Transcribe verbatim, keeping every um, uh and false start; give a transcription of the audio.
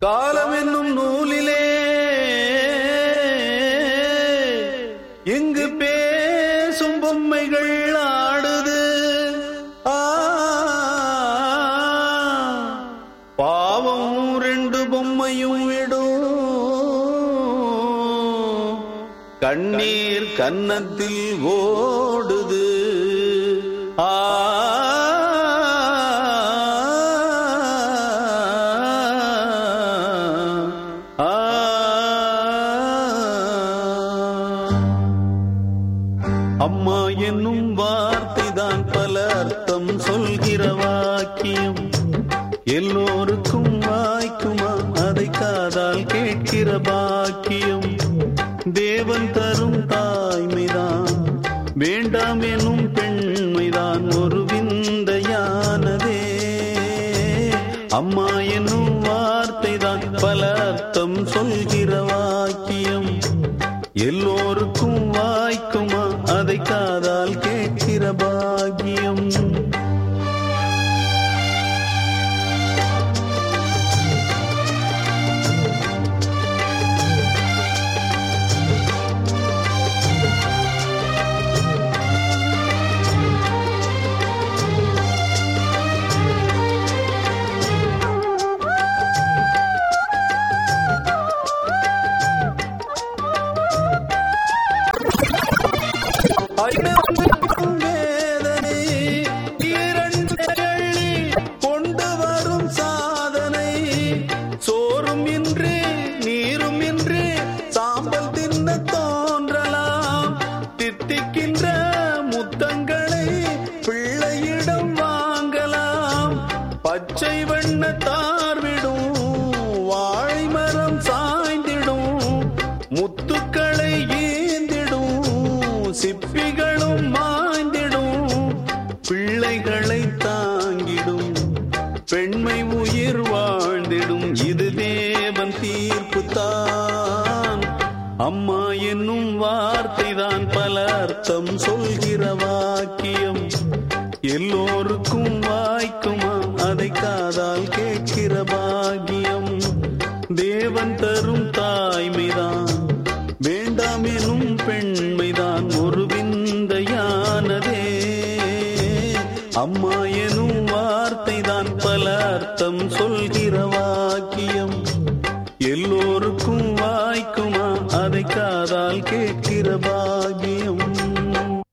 காலம் என்னும் நூலிலே இங்கு பேசும் பொம்மைகள் ஆடுது. ஆ பாவம் ரெண்டு பொம்மையும் விடும், கண்ணீர் கன்னத்தில் ஓடுது. ஆ அம்மா என்னும் வார்த்தைதான் பல அர்த்தம் சொல்கிற வாக்கியம். எல்லோருக்கும் வாய்க்குமா அதை காதால் கேட்கிற பாக்கியம். தேவன் தரும் தாய்மைதான் வேண்டாம் எனும் பெண்மைதான் ஒரு விந்தையானதே. அம்மா என்னும் வார்த்தைதான் பல அர்த்தம் சொல்கிற வாக்கியம். எல்லோருக்கும் வாய்க்குமா அதை காதால் கேட்கிற பாக்கியம். வேதனை இரண்டு கள்ளி கொண்டு வரும் சாதனை. சோறும் இன்றி நீரும் இன்றி சாம்பல் தின்ன தோன்றலாம். தித்திக்கின்ற முத்தங்களை பிள்ளையிடம் வாங்கலாம். பச்சை வண்ண தார்விடும் வாழை மரம் சாய்ந்திடும். முத்துக்களை சிப்பிகளும் மாய்ந்திடும். பிள்ளைகளை தாங்கிடும் பெண்மை உயிர் வாழ்ந்திடும். இது தேவன் தீர்ப்பு தான். அம்மா என்னும் வார்த்தைதான் பல அர்த்தம் சொல்கிற வாக்கியம். எல்லோருக்கும் வாய்க்குமா அதை காதால் கேட்கிற பாக்கியம். தேவன் தரும் தாய்மைதான் வேண்டாம் எனும் பெண்மைதான் ஒரு விந்தையானதே. அம்மா எனும் வார்த்தைதான் பல அர்த்தம் சொல்கிற